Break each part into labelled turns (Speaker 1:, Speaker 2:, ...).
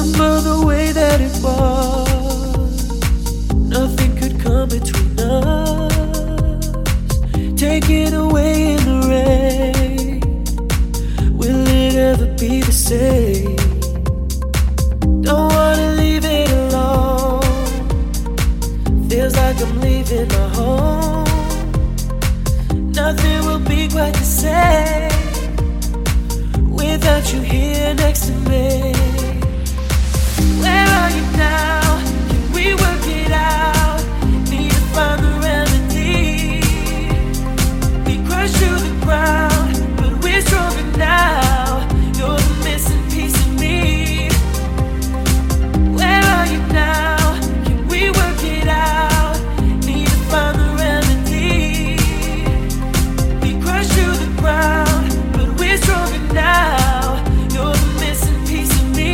Speaker 1: remember the way that it was. Nothing could come between us. Take it away in the rain. Will it ever be the same? Don't wanna leave it alone. Feels like I'm leaving my home. Nothing will be quite the same without you here next to me. Where are you now? Can we work it out? Need to find the remedy. We crushed to the ground, but we're stronger now. You're the missing piece of me. Where are you now? Can we work it out? Need to find the remedy. We crushed to the ground, but we're stronger now. You're the missing piece of me.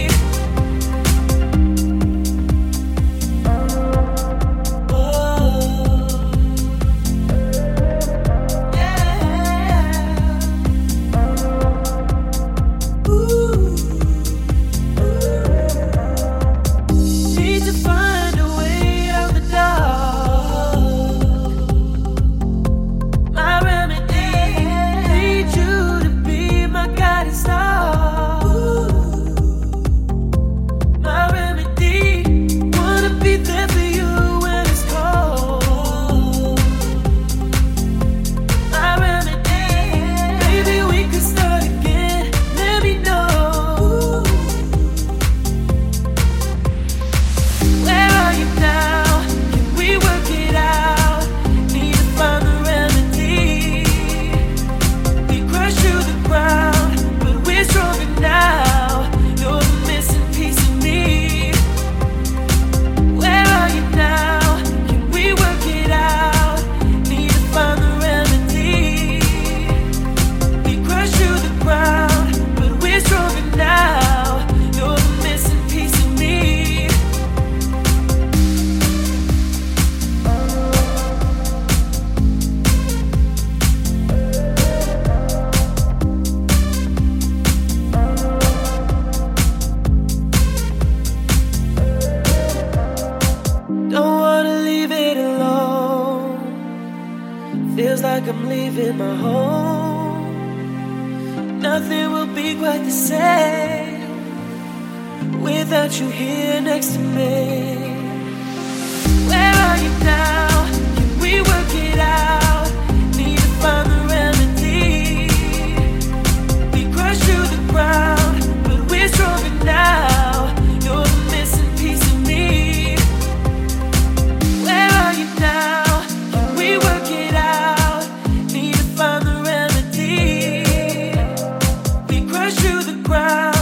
Speaker 1: Need to find a way out the dark. My remedy, need you to be my guiding star. My remedy, wanna be there for you when it's cold. My remedy, maybe we could start again. Let me know. Where are you now? Can we work it out? Need to find the remedy. We crushed to the ground, but we're stronger now. You're the missing piece of me. Where are you now? Can we work it out? Need to find the remedy. We crushed to the ground, but we're stronger now. You're the missing piece of me. Don't wanna leave it alone. Feels like I'm leaving my home. Nothing will be quite the same without you here next to me. Where are you now? Can we work it out? Need to find the remedy. We crushed to the ground, but we're stronger now. You're the missing piece of me. Where are you now? Can we work it out? Need to find the remedy. We crushed to the ground.